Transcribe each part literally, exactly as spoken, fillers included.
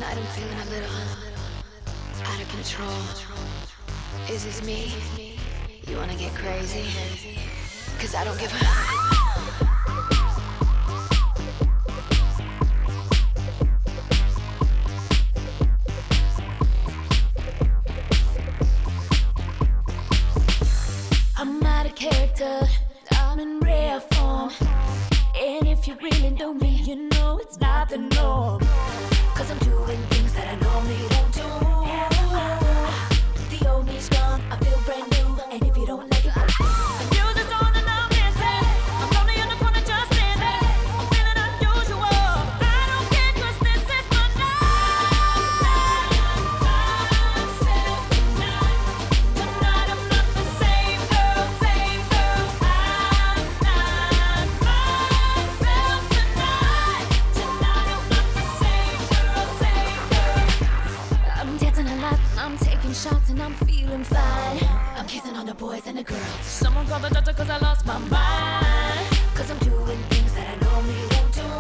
Tonight I'm feeling a little out of control. Is this me? You wanna get crazy? Cause I don't give a... I'm out of character, I'm in rare form. And if you really know me, you know it's not the norm. Cause I'm doing things that I normally don't do. The old me's gone, I feel brand new. And if you don't like it, the music's on and I'm dancing. I'm lonely in the corner just standing. I'm feeling unusual. I don't care cause this is my night. Tonight I'm not the same girl, same girl. I'm not myself tonight. Tonight I'm not the same girl, same girl. I'm dancing a lot, I'm taking shots and I'm feeling fine. I'm kissing on the boys and the girls. Someone call the doctor cause I lost my mind. Cause I'm doing things that I normally won't do.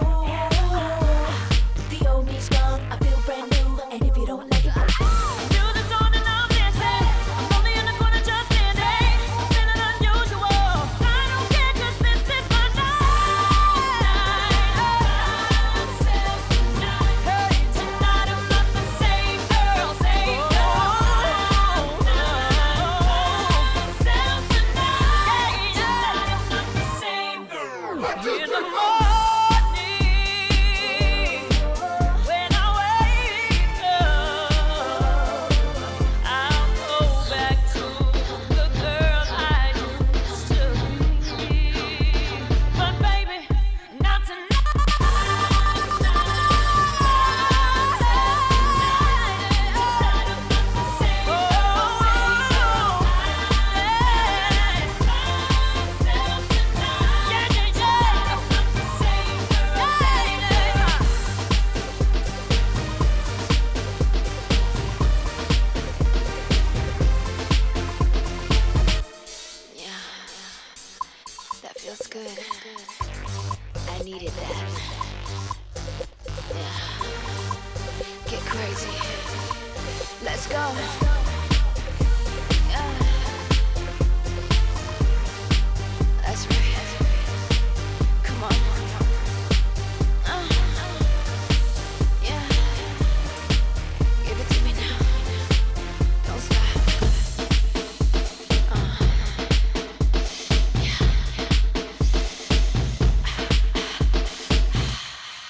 The old me's gone, I feel brand new. And if you don't like it, music's on and I'm dancing. I'm only in the corner just standing. I'm feeling unusual. I don't care cause this is my night. Hey, tonight I'm not the same girl, same girl. Myself tonight. Tonight I'm not the same girl. In the morning, when I wake up, I'll go back to the girl I used to be. But baby, not tonight. Yeah, that feels good. I needed that. Yeah, get crazy. Let's go.